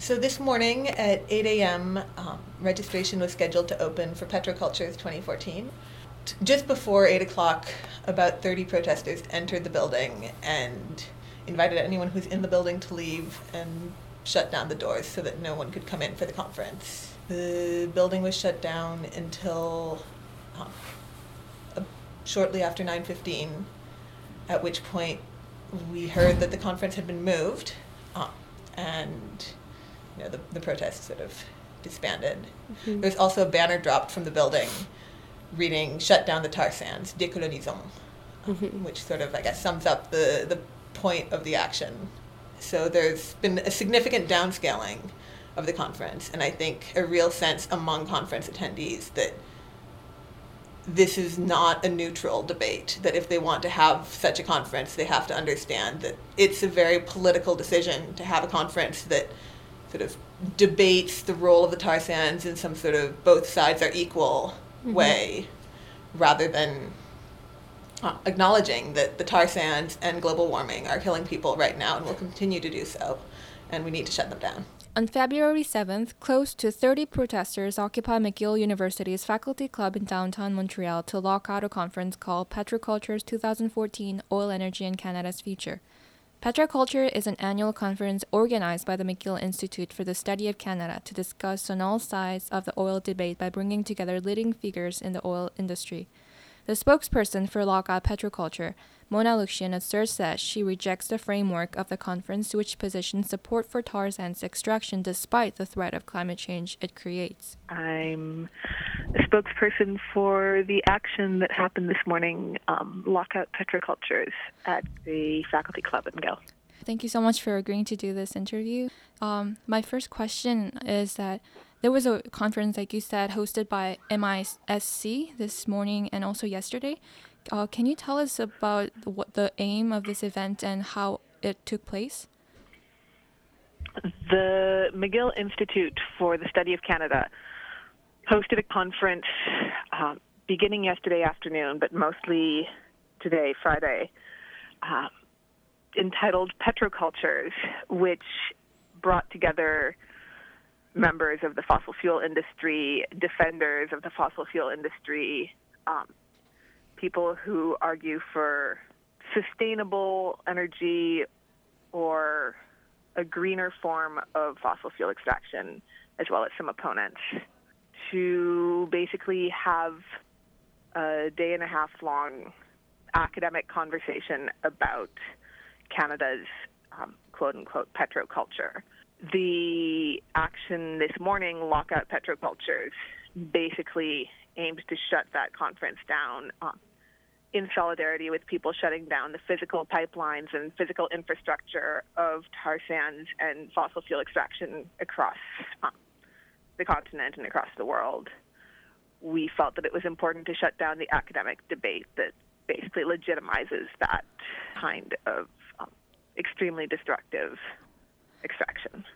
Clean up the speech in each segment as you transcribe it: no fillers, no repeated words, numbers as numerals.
So this morning at 8 a.m., registration was scheduled to open for Petrocultures 2014. Just before 8 o'clock, about 30 protesters entered the building and invited anyone who's in the building to leave and shut down the doors so that no one could come in for the conference. The building was shut down until shortly after 9:15, at which point we heard that the conference had been moved, and the protest sort of disbanded. Mm-hmm. There's also a banner dropped from the building reading "Shut down the tar sands, décolonisons," which sort of, I guess, sums up the point of the action. So there's been a significant downscaling of the conference, and I think a real sense among conference attendees that this is not a neutral debate, that if they want to have such a conference, they have to understand that it's a very political decision to have a conference that sort of debates the role of the tar sands in some sort of both sides are equal way, rather than acknowledging that the tar sands and global warming are killing people right now and will continue to do so, and we need to shut them down. On February 7th, close to 30 protesters occupied McGill University's faculty club in downtown Montreal to lock out a conference called Petrocultures 2014 Oil, Energy, and Canada's Future. Petroculture is an annual conference organized by the McGill Institute for the Study of Canada to discuss on all sides of the oil debate by bringing together leading figures in the oil industry. The spokesperson for Lockout Petroculture, Mona Lukshin, asserts that she rejects the framework of the conference, which positions support for tar sands extraction despite the threat of climate change it creates. I'm a spokesperson for the action that happened this morning, Lockout Petrocultures, at the faculty club at McGill. Thank you so much for agreeing to do this interview. My first question is that there was a conference, like you said, hosted by MISC this morning and also yesterday. Can you tell us about what the aim of this event and how it took place? The McGill Institute for the Study of Canada hosted a conference beginning yesterday afternoon, but mostly today, Friday, entitled Petrocultures, which brought together members of the fossil fuel industry, defenders of the fossil fuel industry, people who argue for sustainable energy or a greener form of fossil fuel extraction, as well as some opponents, to basically have a day-and-a-half long academic conversation about Canada's quote-unquote petroculture. The action this morning, Lockout Petrocultures, basically aimed to shut that conference down in solidarity with people shutting down the physical pipelines and physical infrastructure of tar sands and fossil fuel extraction across the continent and across the world. We felt that it was important to shut down the academic debate that basically legitimizes that kind of extremely destructive extraction.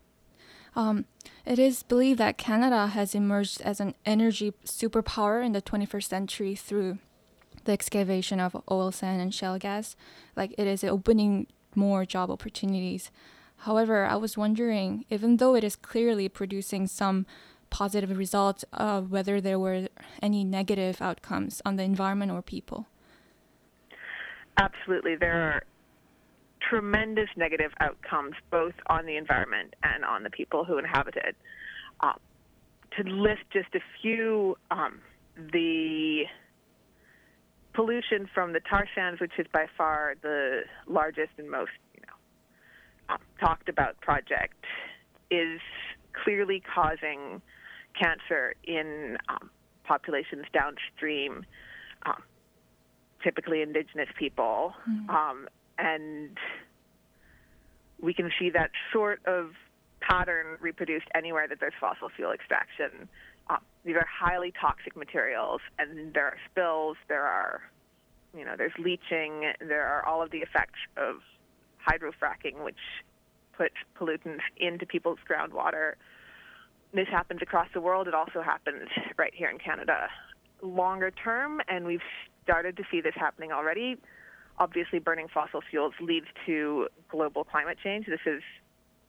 It is believed that Canada has emerged as an energy superpower in the 21st century through the excavation of oil sand and shale gas. Like, it is opening more job opportunities. However, I was wondering, even though it is clearly producing some positive results, whether there were any negative outcomes on the environment or people. Absolutely. There are tremendous negative outcomes both on the environment and on the people who inhabit it. To list just a few, the pollution from the tar sands, which is by far the largest and most talked about project, is clearly causing cancer in populations downstream, typically Indigenous people. And we can see that sort of pattern reproduced anywhere that there's fossil fuel extraction. These are highly toxic materials, and there are spills, there's leaching, there are all of the effects of hydrofracking, which puts pollutants into people's groundwater. This happens across the world. It also happens right here in Canada. Longer term, and we've started to see this happening already, obviously burning fossil fuels leads to global climate change. This is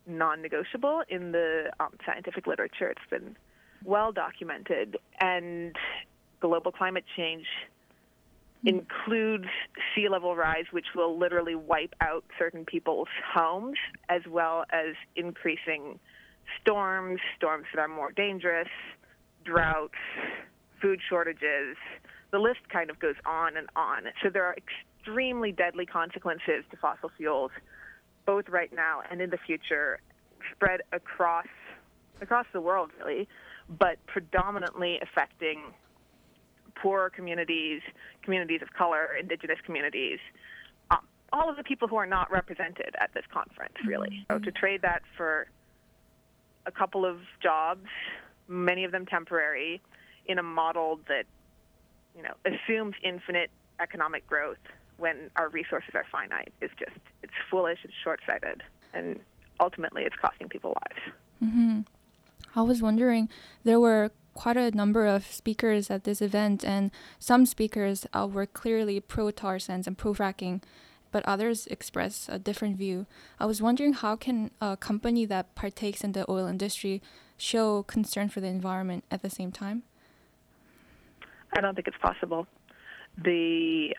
non-negotiable in the scientific literature. It's been well documented, and global climate change includes sea level rise, which will literally wipe out certain people's homes, as well as increasing storms that are more dangerous, droughts, food shortages. The list kind of goes on and on. So there are extremely deadly consequences to fossil fuels, both right now and in the future, spread across the world, really, but predominantly affecting poorer communities, communities of color, indigenous communities, all of the people who are not represented at this conference, really. So to trade that for a couple of jobs, many of them temporary, in a model that, assumes infinite economic growth when our resources are finite, it's foolish, it's short-sighted, and ultimately it's costing people lives. Mm-hmm. I was wondering, there were quite a number of speakers at this event, and some speakers were clearly pro-tar sands and pro-fracking, but others express a different view. I was wondering, how can a company that partakes in the oil industry show concern for the environment at the same time? I don't think it's possible. The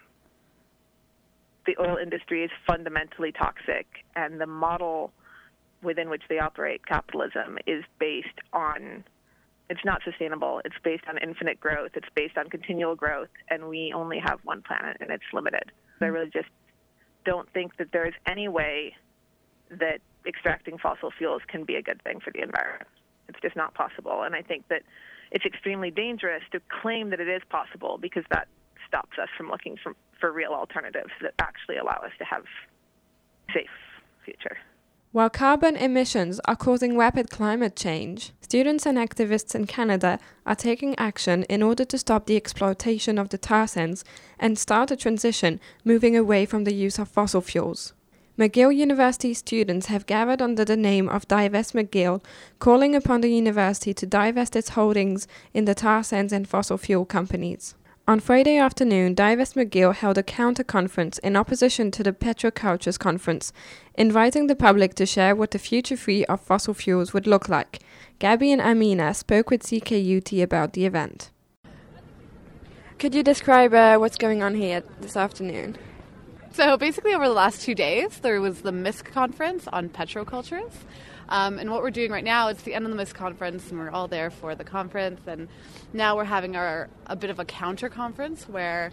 oil industry is fundamentally toxic, and the model within which they operate, capitalism, is based on, it's not sustainable. It's based on infinite growth. It's based on continual growth, and we only have one planet, and it's limited. So I really just don't think that there is any way that extracting fossil fuels can be a good thing for the environment. It's just not possible. And I think that it's extremely dangerous to claim that it is possible, because that stops us from looking for real alternatives that actually allow us to have a safe future. While carbon emissions are causing rapid climate change, students and activists in Canada are taking action in order to stop the exploitation of the tar sands and start a transition moving away from the use of fossil fuels. McGill University students have gathered under the name of Divest McGill, calling upon the university to divest its holdings in the tar sands and fossil fuel companies. On Friday afternoon, Divest McGill held a counter-conference in opposition to the Petrocultures Conference, inviting the public to share what the future free of fossil fuels would look like. Gabby and Amina spoke with CKUT about the event. Could you describe what's going on here this afternoon? So basically over the last 2 days, there was the MISC conference on petrocultures. And what we're doing right now, it's the end of the MISC conference, and we're all there for the conference. And now we're having a bit of a counter conference where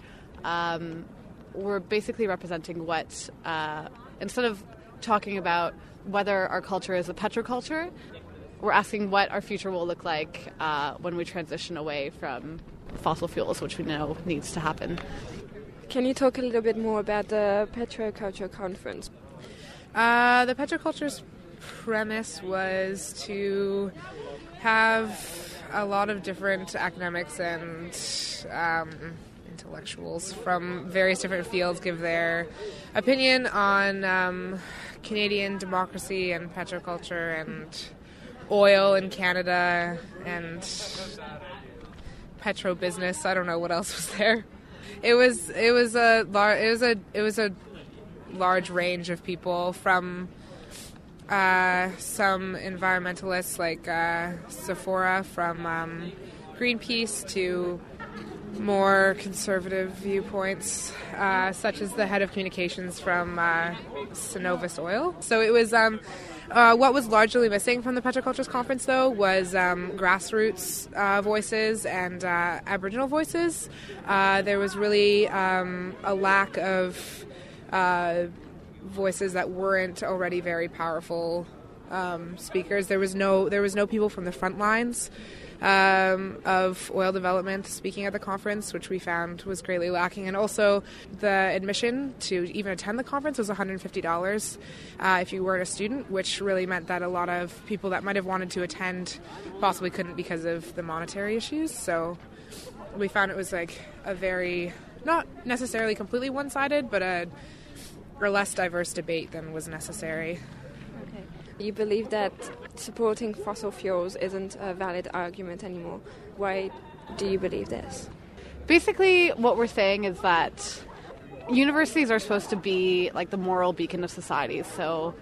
we're basically representing what, instead of talking about whether our culture is a petroculture, we're asking what our future will look like when we transition away from fossil fuels, which we know needs to happen. Can you talk a little bit more about the Petroculture Conference? The Petrocultures premise was to have a lot of different academics and intellectuals from various different fields give their opinion on Canadian democracy and petroculture and oil in Canada and petro business. I don't know what else was there. It was a large range of people, from some environmentalists like Sephora from Greenpeace to more conservative viewpoints, such as the head of communications from Cenovus Oil. So it was what was largely missing from the Petrocultures Conference, though, was grassroots voices and Aboriginal voices. There was really a lack of voices that weren't already very powerful speakers. There was no people from the front lines of oil development speaking at the conference, which we found was greatly lacking. And also the admission to even attend the conference was $150 if you weren't a student, which really meant that a lot of people that might have wanted to attend possibly couldn't because of the monetary issues. So we found it was like a very, not necessarily completely one-sided, but a less diverse debate than was necessary. You believe that supporting fossil fuels isn't a valid argument anymore. Why do you believe this? Basically, what we're saying is that universities are supposed to be like the moral beacon of society. So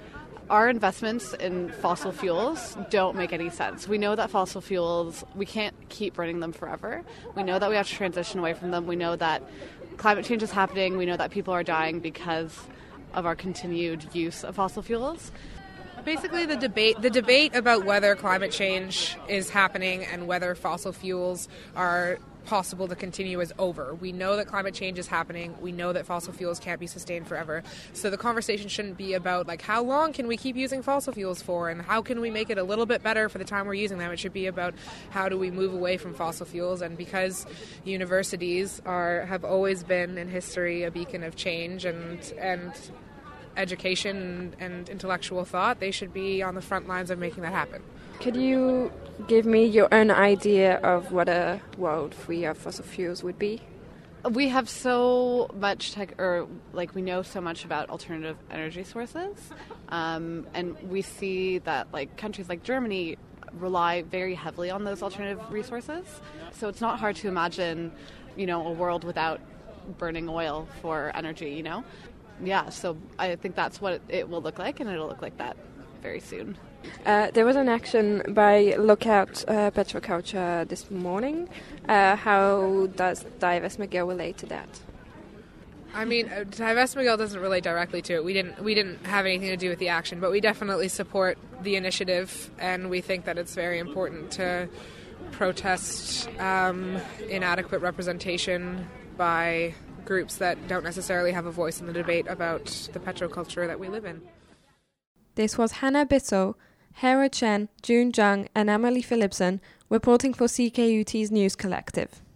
our investments in fossil fuels don't make any sense. We know that fossil fuels, we can't keep burning them forever. We know that we have to transition away from them. We know that climate change is happening. We know that people are dying because of our continued use of fossil fuels. Basically, the debate about whether climate change is happening and whether fossil fuels are possible to continue is over. We know that climate change is happening. We know that fossil fuels can't be sustained forever. So the conversation shouldn't be about like how long can we keep using fossil fuels for and how can we make it a little bit better for the time we're using them. It should be about how do we move away from fossil fuels. And because universities have always been in history a beacon of change and education and intellectual thought, they should be on the front lines of making that happen. Could you give me your own idea of what a world free of fossil fuels would be? We have so much we know so much about alternative energy sources, and we see that like countries like Germany rely very heavily on those alternative resources. So it's not hard to imagine, a world without burning oil for energy. Yeah. So I think that's what it will look like, and it'll look like that very soon. There was an action by Lookout Petroculture this morning. How does Divest McGill relate to that? I mean, Divest McGill doesn't relate directly to it. We didn't have anything to do with the action, but we definitely support the initiative, and we think that it's very important to protest inadequate representation by groups that don't necessarily have a voice in the debate about the petroculture that we live in. This was Hannah Bissell, Hera Chen, June Zhang and Emily Philipson reporting for CKUT's News Collective.